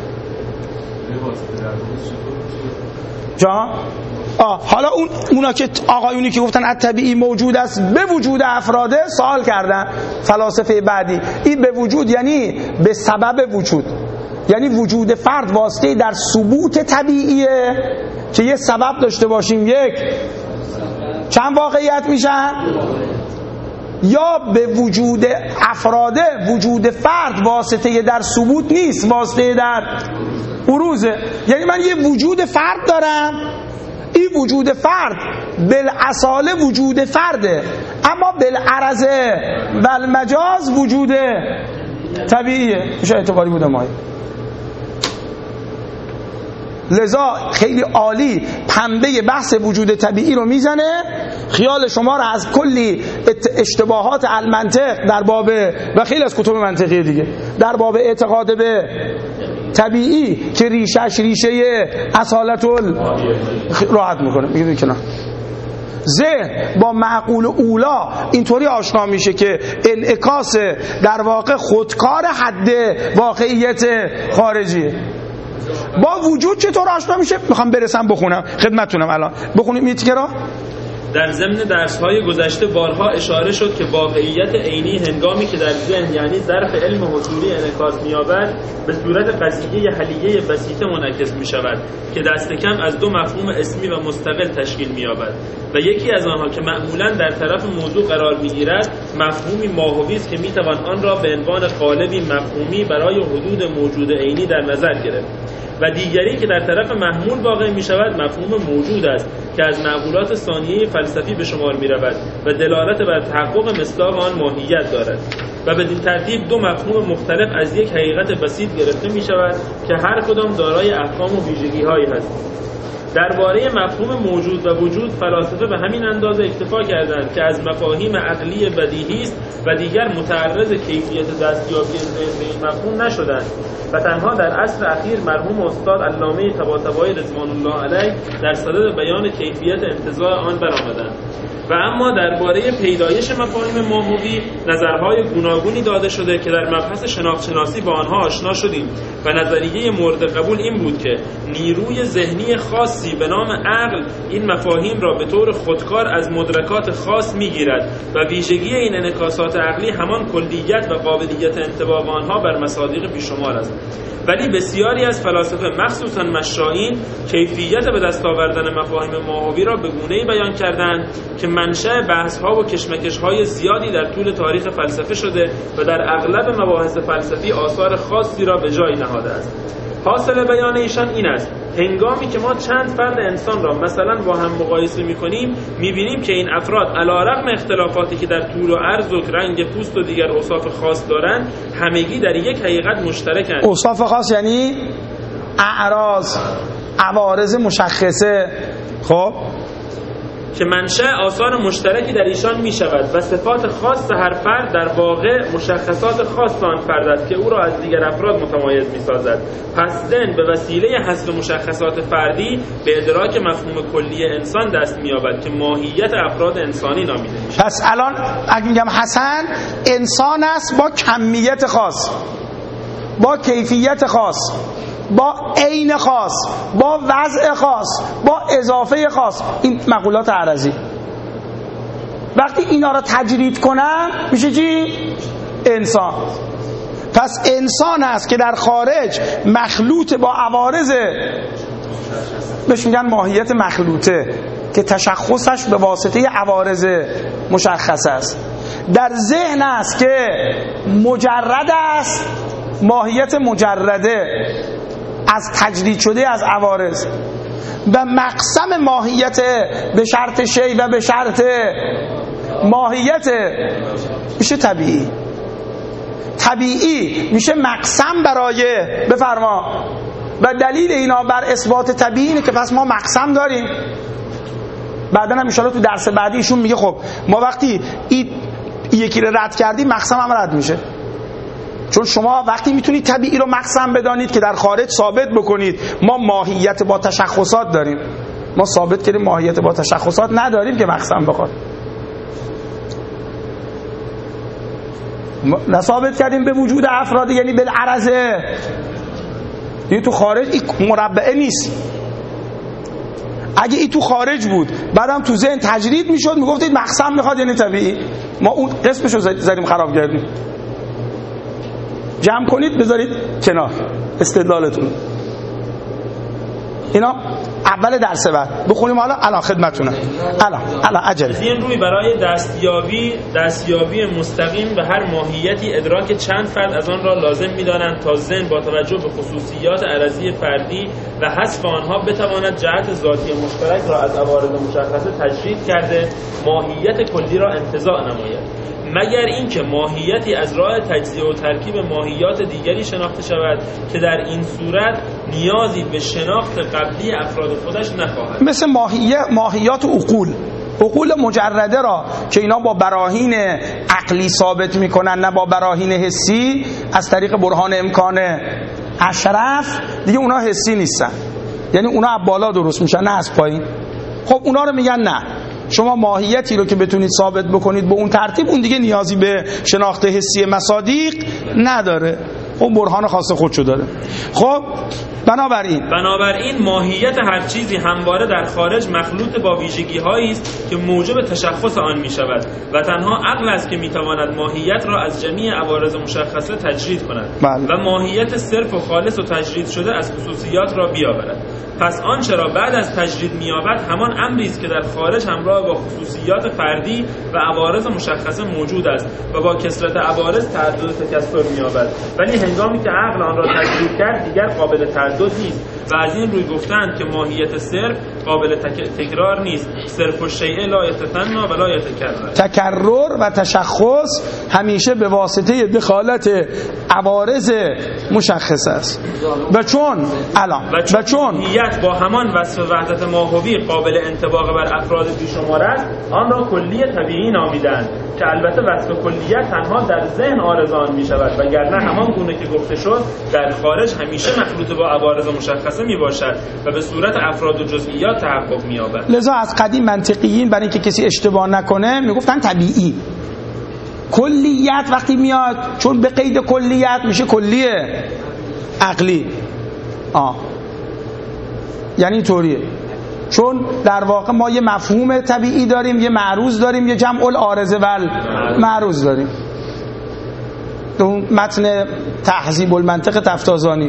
جا حالا اونا که آقایونی که گفتن الطبیعی موجود است به وجود افراده سوال کردن فلاسفه بعدی، این به وجود یعنی به سبب وجود، یعنی وجود فرد واسطه در ثبوت طبیعیه که یه سبب داشته باشیم یک چند واقعیت میشن، یا به وجود افراده وجود فرد واسطه در ثبوت نیست، واسطه در عروضه. یعنی من یه وجود فرد دارم، این وجود فرد بالاصاله وجود فرده، اما بالعرض و المجاز وجود طبیعیه. میشه اعتباری بوده مایی. لذا خیلی عالی پنبه بحث وجود طبیعی رو میزنه، خیال شما رو از کلی اشتباهات المنطق در باب و خیلی از کتب منطقی دیگه در باب اعتقاد به طبیعی که ریشش ریشه اصالت راحت میکنه. میگه کنار ذهن با معقول اولا اینطوری آشنا میشه که انعکاس در واقع خودکار حد واقعیت خارجیه. با وجود چطور آشنا میشه؟ میخوام برسم بخونم خدمتتونم، الان بخونیم این تیکه رو. در ضمن درس‌های گذشته بارها اشاره شد که واقعیت عینی هنگامی که در ذهن یعنی ظرف علم حضوری انعکاس می‌یابد به صورت قضیه حلیه بسیطه منعکس می‌شود که دست کم از 2 مفهوم اسمی و مستقل تشکیل می‌یابد و یکی از آنها که معمولاً در طرف موضوع قرار می‌گیرد مفهومی ماهوی است که می‌توان آن را به عنوان قالبی مفهومی برای حدود موجود عینی در نظر گرفت و دیگری که در طرف محمول واقع می شود مفهوم موجود است که از معقولات ثانیه فلسفی به شمار می رود و دلالت بر تحقق مصداق آن ماهیت دارد و بدین ترتیب دو مفهوم مختلف از یک حقیقت بسیط گرفته می شود که هر کدام دارای احکام و ویژگی هایی هست. درباره مفهوم موجود و وجود فلاسفه به همین اندازه اکتفا کردند که از مفاهیم عقلی بدیهی است و دیگر متعرض کیفیت دستیابی به این مفهوم نشدند و تنها در عصر اخیر مرحوم استاد علامه طباطبایی رضوان الله علیه در صدد بیان کیفیت انتزاع آن برآمدند. و اما درباره پیدایش مفاهیم ماهوی نظرهای گوناگونی داده شده که در مبحث شناخت-شناسی با آنها آشنا شدیم و نظریه مورد قبول این بود که نیروی ذهنی خاصی به نام عقل این مفاهیم را به طور خودکار از مدرکات خاص میگیرد و ویژگی این انعکاسات عقلی همان کلیت و قابلیت انطباق آنها بر مصادیق بیشمار است. ولی بسیاری از فلاسفه مخصوصا مشائین کیفیت به دست آوردن مفاهیم ماهوی را به گونه‌ای بیان کردند که منشأ بحث‌ها و کشمکش‌های زیادی در طول تاریخ فلسفه شده و در اغلب مباحث فلسفی آثار خاصی را به جای نهاده است. حاصل بیان ایشان این است: هنگامی که ما چند فرد انسان را مثلا با هم مقایسه می‌کنیم می‌بینیم که این افراد علی‌رغم اختلافاتی که در طول و عرض و رنگ پوست و دیگر اوصاف خاص دارند همگی در یک حقیقت مشترکند. اوصاف خاص یعنی اعراض، عوارض مشخصه، خب که منشأ آثار مشترکی در ایشان می شود و صفات خاص هر فرد در واقع مشخصات خاص آن فرد است که او را از دیگر افراد متمایز می سازد. پس ذهن به وسیله حذف مشخصات فردی به ادراک مفهوم کلی انسان دست می یابد که ماهیت افراد انسانی نامیده می شود. پس الان اگه میگم حسن انسان است با کمیت خاص، با کیفیت خاص، با عین خاص، با وضع خاص، با اضافه خاص. این مقولات عرضی وقتی اینا را تجرید کنم میشه چی؟ انسان. پس انسان است که در خارج مخلوط با عوارض، بهش میگن ماهیت مخلوطه که تشخصش به واسطه عوارض مشخص است. در ذهن است که مجرد است، ماهیت مجرده از تجرید شده از عوارض، و مقسم ماهیت به شرط شی و به شرط ماهیت میشه طبیعی. طبیعی میشه مقسم برای بفرما و دلیل اینا بر اثبات طبیعی اینه که پس ما مقسم داریم. بعدن هم انشاءالله تو درس بعدی ایشون میگه خب ما وقتی این یکی رو رد کردیم مقسم هم رد میشه، چون شما وقتی میتونید طبیعی رو مقسم بدانید که در خارج ثابت بکنید ما ماهیت با تشخصات داریم. ما ثابت کردیم ماهیت با تشخصات نداریم که مقسم بخواد. ما ثابت کردیم به وجود افراد یعنی بالعرضه، یعنی تو خارج این مربعه نیست. اگه این تو خارج بود بعدم تو ذهن تجرید میشد میگفتید مقسم میخواد یعنی طبیعی، ما اون قسمشو زدیم خراب کردیم. جمع کنید بذارید کنار استدلالتون. اینا اول درس بعد بخونیم. حالا الان خدمتتونم. الان عجله. از این روی برای دستیابی مستقیم به هر ماهیتی ادراک چند فرد از آن را لازم می‌دانند تا ذهن با توجه به خصوصیات عرضی فردی و حذف آنها بتواند جهت ذاتی مشترک را از عوارض مشخصه تجرید کرده ماهیت کلی را انتزاع نماید، مگر اینکه ماهیتی از راه تجزیه و ترکیب ماهیات دیگری شناخته شود که در این صورت نیازی به شناخت قبلی افراد خودش نخواهد. مثل ماهیات عقول مجرده را که اینا با براهین عقلی ثابت میکنن نه با براهین حسی، از طریق برهان امکان اشرف، دیگه اونا حسی نیستن، یعنی اونا از بالا درست میشن نه از پایین. خب اونا رو میگن نه، شما ماهیتی رو که بتونید ثابت بکنید به اون ترتیب، اون دیگه نیازی به شناخت حسی مصادیق نداره، اون برهان خاص خودشو داره. خب بنابراین ماهیت هر چیزی همواره در خارج مخلوط با ویژگی‌هایی است که موجب تشخص آن می‌شود و تنها عقل است که می‌تواند ماهیت را از جمیع عوارض مشخصه تجرید کند و ماهیت صرف و خالص و تجرید شده از خصوصیات را بیاورد. پس آنچه را بعد از تجرید می‌یابد همان امری است که در خارج همراه با خصوصیات فردی و عوارض مشخصه موجود است و با کثرت عوارض تعدد و تکثر می‌یابد، ولی هنگامی که عقل آن را تجرید کرد دیگر قابل تردد نیست و از این روی گفتند که ماهیت صرف قابل تکرار نیست. صرف الشیء لا یتثنی و لا یتکرر. تکرر و تشخص همیشه به واسطه دخالت عوارض مشخص است. و چون ماهیت با همان وصف وحدت ماهوی قابل انطباق بر افراد بیشمار است، آن را کلی طبیعی نامیدند که البته وصف کلیت تنها در ذهن آرزان می شود، وگرنه همان گونه که گفته شد در خارج همیشه مخلوط با عوارض مشخصه می باشد و به صورت افراد و جزئیات تحقق می یابد. لذا از قدیم منطقیین برای اینکه کسی اشتباه نکنه میگفتن طبیعی. کلیت وقتی میاد چون به قید کلیت میشه کلیه عقلی. یعنی طوریه، چون در واقع ما یه مفهوم طبیعی داریم، یه معروض داریم، یه جمع العارض و معروض داریم. اون متن تهذیب المنطق تفتازانی.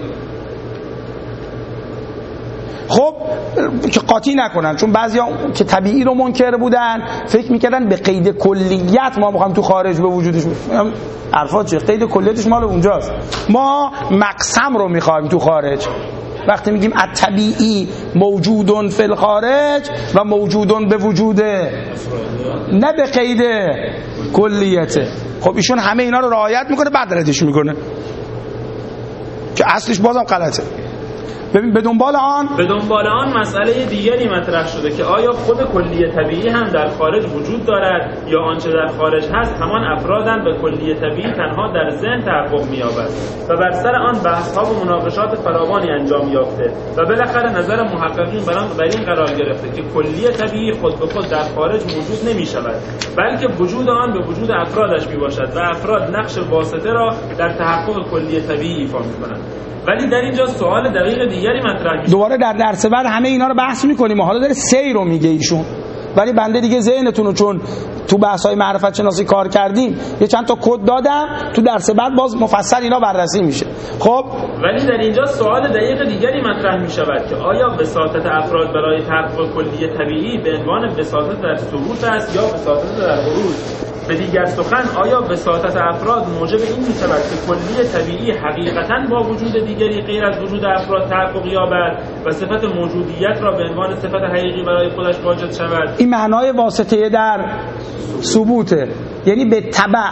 خب که قاطی نکنن، چون بعضیا که طبیعی رو منکر بودن فکر میکردن به قید کلیت ما میخوایم تو خارج به وجودش حرفات چیه؟ قید کلیتش مال اونجاست. ما مقسم رو میخوایم تو خارج. وقتی میگیم الطبیعی موجودون فی الخارج و موجودون به وجوده، نه به قید کلیته. خب ایشون همه اینا رو رعایت میکنه، بعد ردش میکنه که اصلش بازم غلطه. ببین به دنبال آن مسئله دیگری مطرح شده که آیا خود کلیه طبیعی هم در خارج وجود دارد یا آنچه در خارج هست همان افرادن به کلیه طبیعی تنها در ذهن تحقق می‌یابد و بر سر آن بحث‌ها و مناقشات فراوانی انجام یافته و بالاخره نظر محققین بر این قرار گرفته که کلیه طبیعی خود به خود در خارج موجود نمی‌شود، بلکه وجود آن به وجود افرادش میباشد و افراد نقش واسطه را در تحقق کلیه طبیعی ایفا می‌کنند. ولی در اینجا سوال دقیق دیگری مطرح میشه. دوباره در درس بعد همه اینا رو بحث میکنیم و حالا داره سیر رو میگه ایشون، ولی بنده دیگه ذهنتون رو چون تو بحث‌های معرفت شناسی کار کردیم یه چند تا کد دادم، تو درس بعد باز مفصل اینا بررسی میشه. خب ولی در اینجا سوال دقیق دیگری مطرح میشود که آیا وساطت افراد برای تحقق کلیه طبیعی به عنوان وساطت در ثبوت است یا وساطت در بروز؟ به دیگر سخن آیا وساطت افراد موجب این میشود که کلیه طبیعی حقیقتاً با وجود دیگری غیر از وجود افراد تحقق یابد و صفت موجودیت را به عنوان صفت حقیقی برای خودش واجد شود؟ این معنای واسطه در ثبوته، یعنی به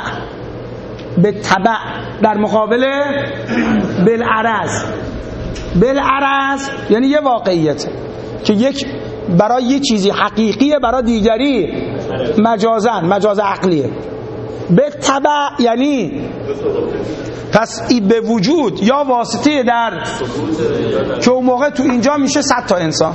تبع در مقابل بالعرض یعنی یه واقعیت که یک برای یه چیزی حقیقیه، برای دیگری مجاز عقلیه. به تبع یعنی پس ای به وجود یا واسطه در که اون موقع تو اینجا میشه 100 تا انسان،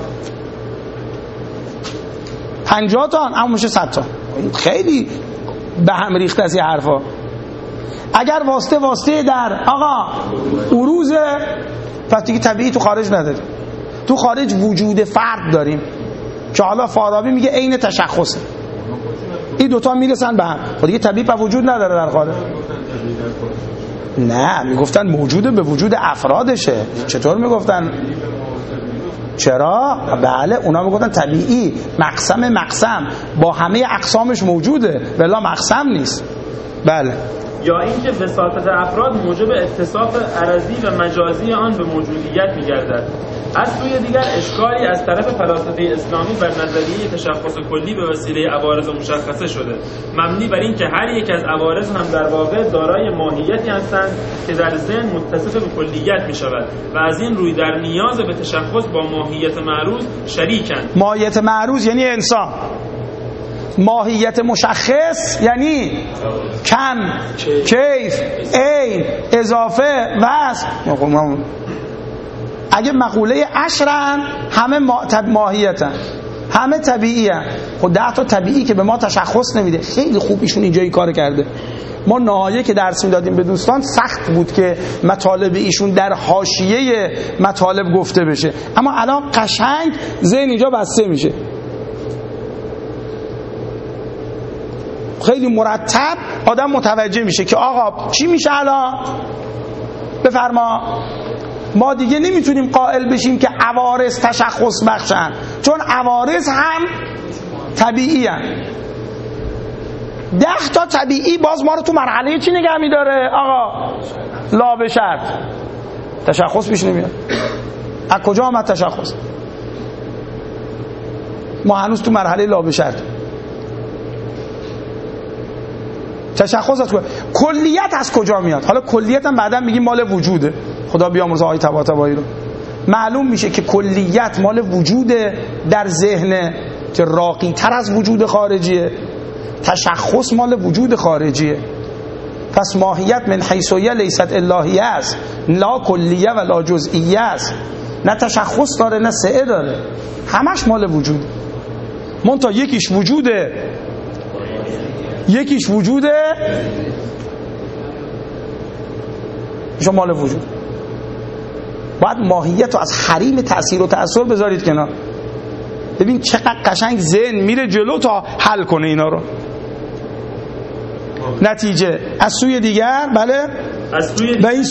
50 تا اما میشه 100 تا. خیلی به هم ریخته از این حرفا. اگر واسطه در آقا عروض، پس دیگه طبیعی تو خارج نداریم. تو خارج وجود فرد داریم که حالا فارابی میگه عین تشخصه. این دوتا میرسن به هم، خب دیگه طبیعی و وجود نداره در خارج. نه میگفتن موجوده به وجود افرادشه. چطور میگفتن؟ چرا؟ بله اونا میگفتن طبیعی مقسم با همه اقسامش موجوده ولی مقسم نیست. بله. یا اینکه وساطت افراد موجب اتصاف عرضی و مجازی آن به موجودیت می‌گردد. از سوی دیگر اشکالی از طرف فلاسفه اسلامی بر نظریه تشخص کلی به وسیله عوارض مشخصه شده، مبنی بر این که هر یک از عوارض هم در واقع دارای ماهیتی هستند که در ذهن متصف به کلیت می‌شود و از این روی در نیاز به تشخص با ماهیت معروض شریکند. ماهیت معروض یعنی انسان، ماهیت مشخص یعنی کم، کیف، عین، اضافه، وصف. اگه مقوله عشرن همه ماهیتن، همه طبیعیه. خب 10 تا طبیعی که به ما تشخص نمیده. خیلی خوب ایشون اینجا این کار کرده. ما نهایه که درس میدادیم به دوستان سخت بود که مطالب ایشون در حاشیه مطالب گفته بشه، اما الان قشنگ ذهن اینجا بسته میشه، خیلی مرتب آدم متوجه میشه که آقا چی میشه الان. بفرما. ما دیگه نمیتونیم قائل بشیم که عوارض تشخص بخشن، چون عوارض هم طبیعی هن. 10 تا طبیعی باز ما رو تو مرحله چی نگه میداره آقا؟ لا به شرط تشخص پیش نمیاد. از کجا آمد تشخص؟ ما هنوز تو مرحله لا به شرط. تشخص از کلیت از کجا میاد؟ حالا کلیت هم بعدا میگیم مال وجوده. خدا بیامرزه آقای طباطبایی رو. معلوم میشه که کلیت مال وجوده در ذهن که راقی تر از وجود خارجیه. تشخص مال وجود خارجیه. پس ماهیت من حیثیه لیست الهیه است، لا کلیه و لا جزئیه است. نه تشخص داره نه سعه داره، همش مال وجود. منتها یکیش وجوده، یکیش وجوده، میشه مال وجود. باید ماهیت رو از حریم تأثیر و تأثیر بذارید کنار. ببین چقدر قشنگ ذهن میره جلو تا حل کنه اینا رو. نتیجه از سوی دیگر بله به این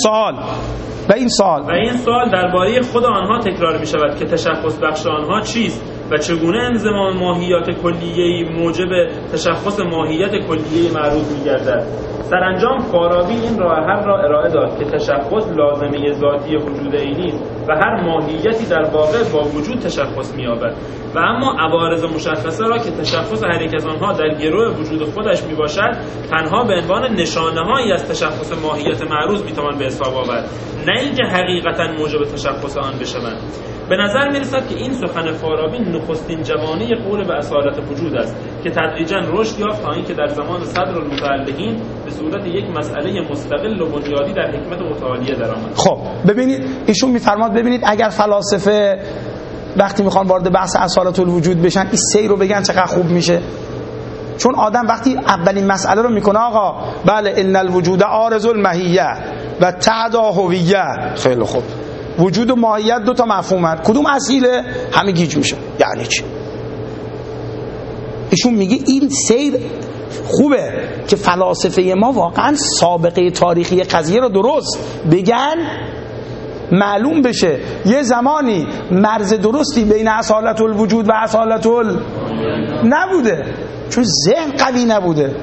سوال درباره خود آنها تکرار می شود که تشخص بخش آنها چیست و چگونه انضمام ماهیات کلیه‌ای موجب تشخص ماهیت کلیه معروض می‌گردد. سرانجام فارابی این راه حل را ارائه داد که تشخص لازمه ذاتی وجود عینی است و هر ماهیتی در واقع با وجود تشخص می‌یابد و اما عوارض مشخصه را که تشخص هر یک از آنها در گروه وجود خودش میباشد تنها به عنوان نشانه‌هایی از تشخص ماهیت معروض میتوان به حساب آورد، نه اینکه حقیقتاً موجب تشخص آن بشوند. به نظر میرسد که این سخن فارابی نخستین جوانه قول به اصالت وجود است که تدریجاً رشد یافت تا اینکه در زمان صدر المتعلقین به صورت یک مسئله مستقل و بنیادی در حکمت متعالیه درآمد. خب ببینید ایشون میفرماد ببینید اگر فلاسفه وقتی میخوان وارد بحث اصالت الوجود بشن این سیر رو بگن چقدر خوب میشه. چون آدم وقتی اولین مسئله رو میکنه آقا بله ان الوجود عارض الماهیه و تعدا هویه، خیلی خوب، وجود و ماهیت دو تا مفهوم هست، کدوم اصیله؟ همه گیج میشه. یعنی چی؟ ایشون میگه این سیر خوبه که فلاسفه ما واقعا سابقه تاریخی قضیه رو درست بگن، معلوم بشه یه زمانی مرز درستی بین اصالت الوجود و اصالت نبوده، چون ذهن قوی نبوده.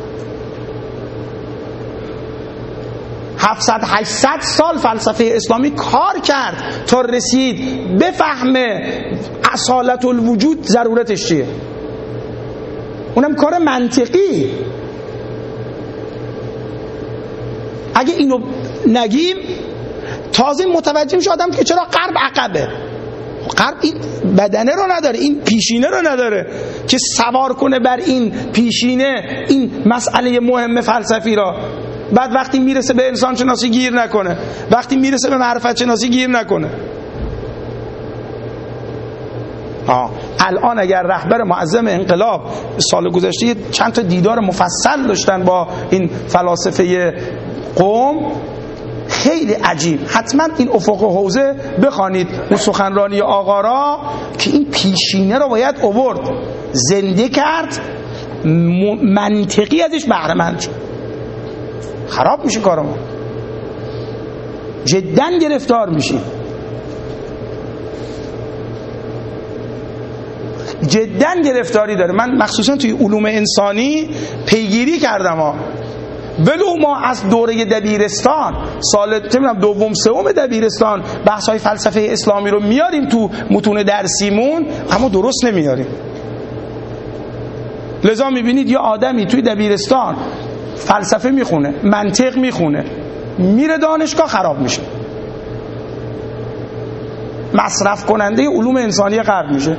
700-800 سال فلسفه اسلامی کار کرد تا رسید بفهمه اصالت الوجود ضرورتش چیه. اونم کار منطقی. اگه اینو نگیم تازه متوجه میشه آدم که چرا غرب عقبه. غرب این بدنه رو نداره، این پیشینه رو نداره که سوار کنه بر این پیشینه این مسئله مهم فلسفی را. بعد وقتی میرسه به انسان شناسی گیر نکنه، وقتی میرسه به معرفت شناسی گیر نکنه. الان اگر رهبر معظم انقلاب سال گذشته چند تا دیدار مفصل داشتن با این فلاسفه قم، خیلی عجیب، حتما این افق حوزه بخوانید اون سخنرانی آقا را که این پیشینه رو باید آورد، زنده کرد، منطقی ازش بهره مند شد. خراب میشه کارمون، جدا گرفتار میشیم، جدا گرفتاری داره. من مخصوصا توی علوم انسانی پیگیری کردم ولو ما از دوره دبیرستان سال دوم سوم دبیرستان بحث‌های فلسفه اسلامی رو میاریم تو متون درسیمون، اما درست نمیاریم. لذا میبینید یه آدمی توی دبیرستان فلسفه میخونه، منطق میخونه، میره دانشگاه خراب میشه، مصرف کننده علوم انسانی غرب میشه.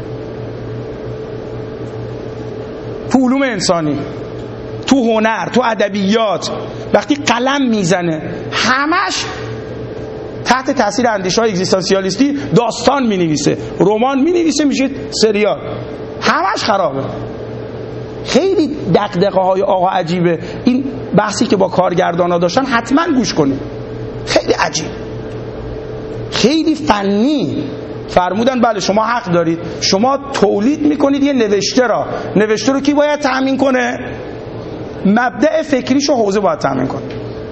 تو علوم انسانی، تو هنر، تو ادبیات وقتی قلم میزنه همش تحت تاثیر اندیشه‌های اگزیستانسیالیستی داستان مینویسه، رمان مینویسه، میشه سریال، همش خرابه. خیلی دغدغه‌های آقا عجیبه. این بحثی که با کارگردانا داشتن حتما گوش کنید، خیلی عجیب، خیلی فنی. فرمودن بله شما حق دارید، شما تولید میکنید یه نوشته رو کی باید تأمین کنه؟ مبدأ فکریش و حوزه باید تأمین کنه.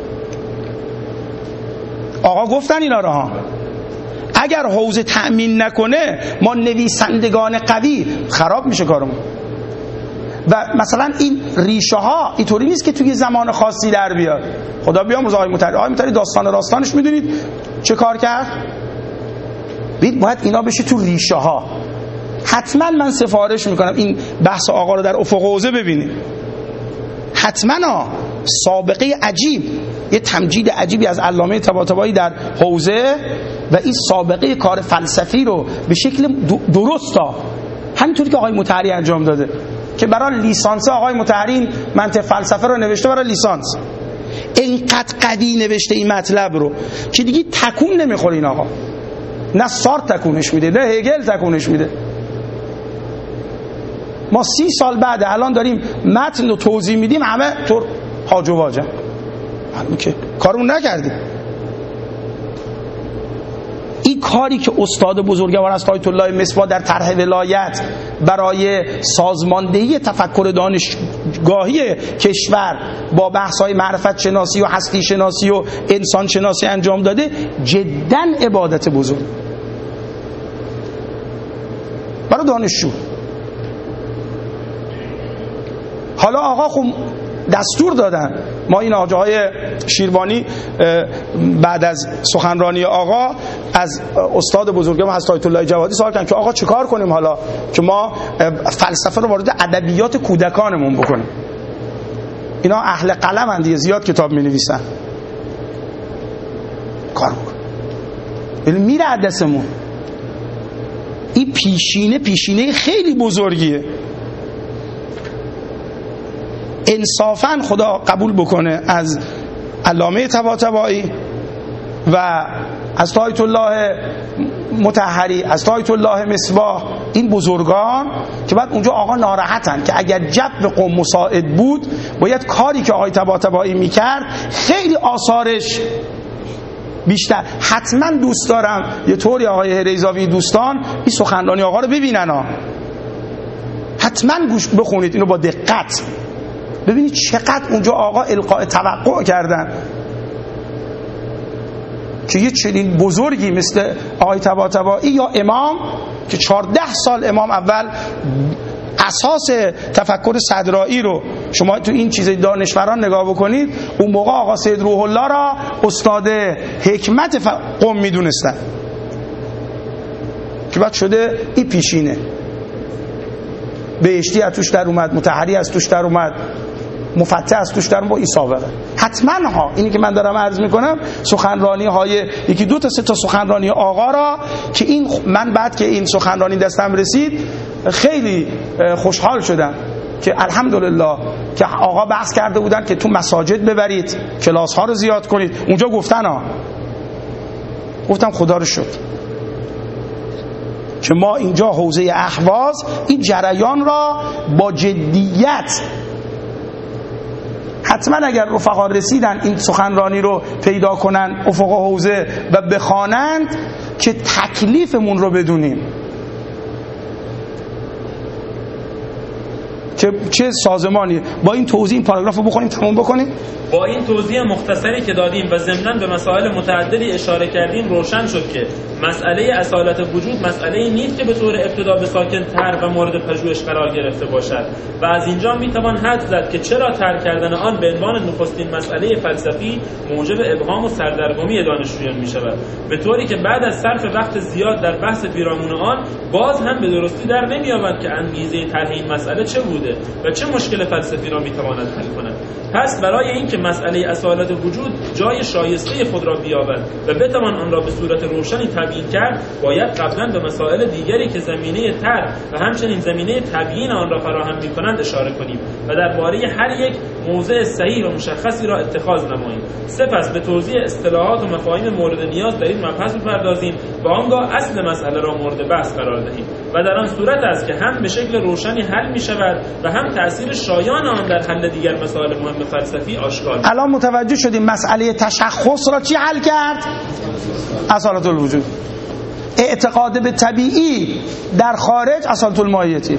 آقا گفتن اینا رو ها. اگر حوزه تأمین نکنه ما نویسندگان قوی خراب میشه کارمون. و مثلا این ریشه ها اینطوری نیست که توی زمان خاصی در بیاد. خدا بیامرزه آقای مطهری داستان راستانش میدونید چه کار کرد؟ باید اینا بشه تو ریشه ها. حتما من سفارش میکنم این بحث آقا رو در افق حوزه ببینید، حتما. سابقه عجیب، یه تمجید عجیبی از علامه طباطبایی در حوزه و این سابقه کار فلسفی رو به شکل درستا، همینطوری که آقای مطهری انجام داده که برای لیسانس آقای مطهری منطق فلسفه رو نوشته برای لیسانس، اینقدر قوی نوشته این مطلب رو که دیگه تکون نمیخوره این آقا، نه سارت تکونش میده نه هگل تکونش میده. ما 30 سال بعد الان داریم متن رو توضیح میدیم، همه طور هاج و واجه، معلومه که کارمون نکردیم. این کاری که استاد بزرگوار از آیت الله مصباح در طرح ولایت برای سازماندهی تفکر دانشگاهی کشور با بحث‌های معرفت شناسی و هستی شناسی و انسان شناسی انجام داده، جداً عبادت بزرگ برای دانشجو. حالا آقا خب دستور دادن، ما این آقای شیروانی بعد از سخنرانی آقا از استاد بزرگم حضرت آیت الله جوادی سوال کردن که آقا چیکار کنیم حالا که ما فلسفه رو وارد ادبیات کودکانمون بکنیم. اینا اهل قلمن دیگه، زیاد کتاب می‌نویسن، کار بکن ولی میره دستمون. این پیشینه خیلی بزرگیه. انصافاً خدا قبول بکنه از علامه طباطبایی و از آیت الله مطهری، از آیت الله مصباح، این بزرگان که بعد اونجا آقا ناراحتن که اگر جو قوم مساعد بود باید کاری که آقای طباطبایی میکرد خیلی آثارش بیشتر. حتما دوست دارم یه طوری آقای هریزاوی دوستان این سخنرانی آقا رو ببینن ها. حتما گوش بخونید اینو با دقت، ببینید چقدر اونجا آقا القاء توقع کردن که یه چنین بزرگی مثل آقای طباطبایی یا امام که 14 سال امام اول اساس تفکر صدرایی رو شما تو این چیز دانشوران نگاه بکنید، اون موقع آقا سید روح الله را استاد حکمت قوم میدونستن که بعد شده این پیشینه. بهشتی از توش در اومد، مطهری از توش در اومد، مفتح از توش در اومد، با این سابقه. حتما ها اینی که من دارم عرض میکنم سخنرانی های یکی دو تا سه تا سخنرانی آقا را که این من بعد که این سخنرانی دستم رسید خیلی خوشحال شدم که الحمدلله که آقا بحث کرده بودن که تو مساجد ببرید، کلاس ها رو زیاد کنید. اونجا گفتن ها، گفتم خدا رو شکر که ما اینجا حوزه اهواز این جریان را با جدیت، حتما اگر رفقا رسیدن این سخنرانی رو پیدا کنن افق حوزه و بخوانند که تکلیفمون رو بدونیم که چه سازمانی. با این توضیح این پاراگراف رو بخونیم تموم بکنیم. با این توضیح مختصری که دادیم و ضمناً به مسائل متعددی اشاره کردیم روشن شد که مسئله اصالت وجود مسئله‌ای نیست که به طور ابتدا به ساکن تر و مورد پژوهش قرار گرفته باشد و از اینجا میتوان حد زد که چرا ترک کردن آن به عنوان نخستین مسئله فلسفی موجب ابهام و سردرگمی دانشجویان میشود، به طوری که بعد از صرف وقت زیاد در بحث پیرامون آن باز هم به درستی در نمی‌یابد که انگیزه طرح این مسئله چه بوده و چه مشکل فلسفی را میتواند حل کند. پس برای اینکه مسئله اصالت وجود جای شایسته خود را بیابد و بتوان آن را به صورت روشنی تبیین کرد، باید قبلا به مسائل دیگری که زمینه طرح و همچنین زمینه تبیین آن را فراهم می‌کنند اشاره کنیم و درباره هر یک موضع صحیح و مشخصی را اتخاذ نماییم. سپس به توضیح اصطلاحات و مفاهیم مورد نیاز در این مبحث بپردازیم و آنگاه اصل مسئله را مورد بحث قرار دهیم و در آن صورت است که هم به شکل روشنی حل می‌شود و هم تأثیر شایان آن در حل دیگر مسائل مهم فلسفی آشکار. الان متوجه شدیم مسئله تشخص را چی حل کرد؟ اصالت الوجود. اعتقاد به طبیعی در خارج اصالت الماهیتی،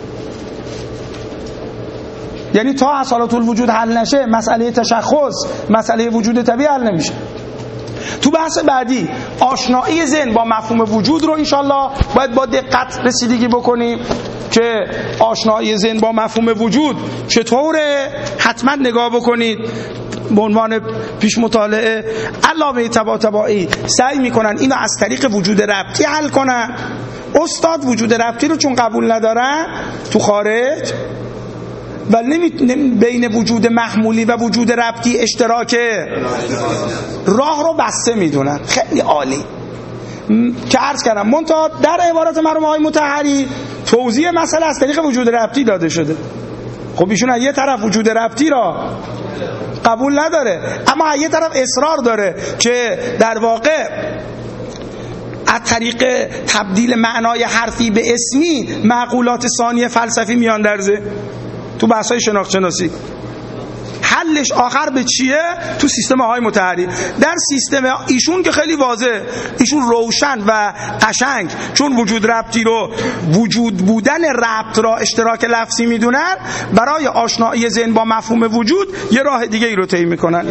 یعنی تا اصالت الوجود حل نشه مسئله تشخص، مسئله وجود طبیعی حل نمیشه. تو بحث بعدی آشنایی ذهن با مفهوم وجود رو انشالله باید با دقت رسیدگی بکنیم که آشنایی ذهن با مفهوم وجود چطوره، حتما نگاه بکنید. به عنوان پیش مطالعه علاوه طباطبایی سعی میکنن اینو از طریق وجود ربطی حل کنن. استاد وجود ربطی رو چون قبول ندارن تو خارج و بین وجود محمولی و وجود ربطی اشتراک راه رو بسته میدونن. خیلی عالی که عرض کردم. منتها در عبارت مرحوم آقای مطهری توضیح مسئله از طریق وجود ربطی داده شده. خب ایشون از یه طرف وجود ربطی را قبول نداره، اما از یه طرف اصرار داره که در واقع از طریق تبدیل معنای حرفی به اسمی معقولات ثانی فلسفی میان درزه تو بحث‌های شناخت شناسی. حلش آخر به چیه؟ تو سیستم آقای مطهری. در سیستم ایشون که خیلی واضح، ایشون روشن و قشنگ چون وجود ربطی رو، وجود بودن ربط را اشتراک لفظی میدونن، برای آشنایی ذهن با مفهوم وجود یه راه دیگه ای رو طی میکنن.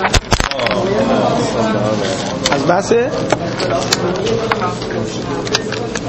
از بحث